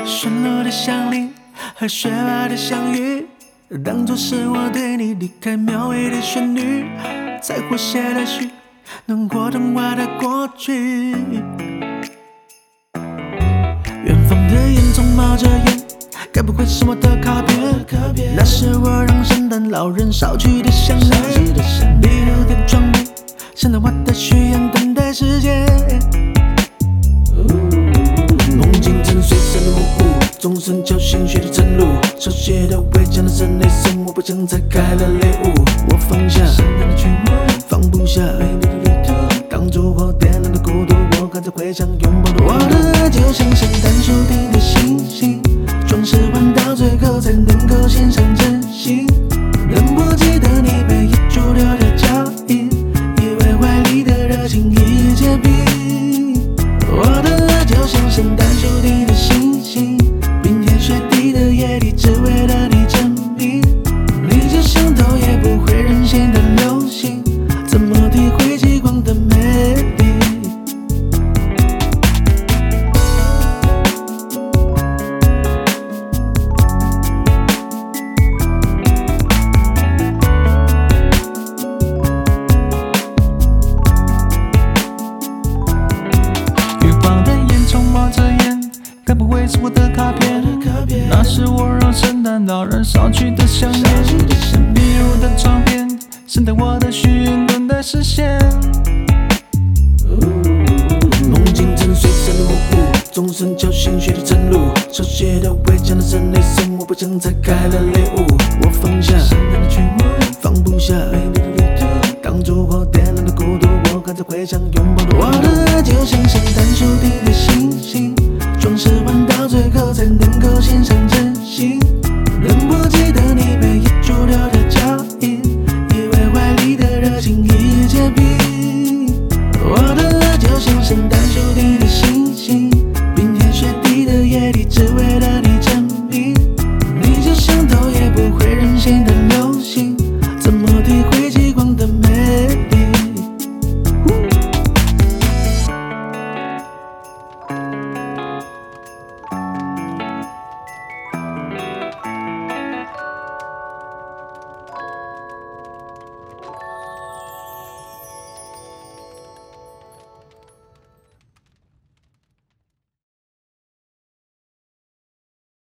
顺路的相邻和雪花的相遇，当作是我对你离开描绘的旋律，才活写了许能过童话的过去。远方的烟囱冒着烟，该不会是我的卡片？那是我让圣诞老人捎去的香奈，迷路的窗边，现在我的许愿等待实现。梦境正随着模糊，钟声叫醒血的正路，手写的围墙的室内生活不曾拆开了礼物。我放下圣诞的曲目，放不下美丽的旅途，当烛火点燃的孤独，我还在回想拥抱的我的爱，就像圣诞树底的星星，装饰完到最后才能够献上真心。能不记得你被遗嘱留的脚印，以为怀里的热情一夜结冰。我的爱就像圣诞树底的星星，冰天雪地的夜里，只为了你证明，你就像头也不会任性的流星，怎么体会极光的美丽？该不会是我的卡片？那是我让圣诞老人捎去的香烟，迷路的唱片，圣诞我的许愿等待实现。梦境正随着模糊，钟声叫醒血的正路，手写的围墙的室内生活不曾拆开了礼物。我放下圣诞的曲目，放不下美丽的旅途，当烛火点燃的孤独，我还在回想拥抱的我的爱，就像圣诞树底。